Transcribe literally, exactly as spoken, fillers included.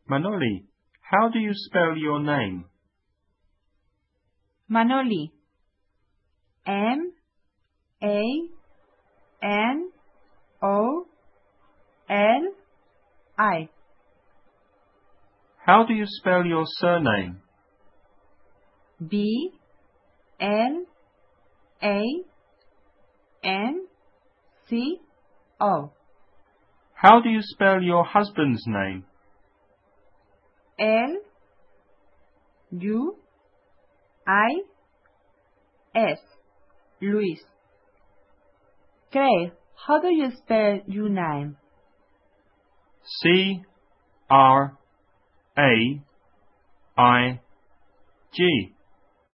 Manoli, how do you spell your name? Manoli. M A N O L I. How do you spell your surname? B L A N C O. How do you spell your husband's name? L U I S. Luis. Craig, how do you spell your name? C R A I G.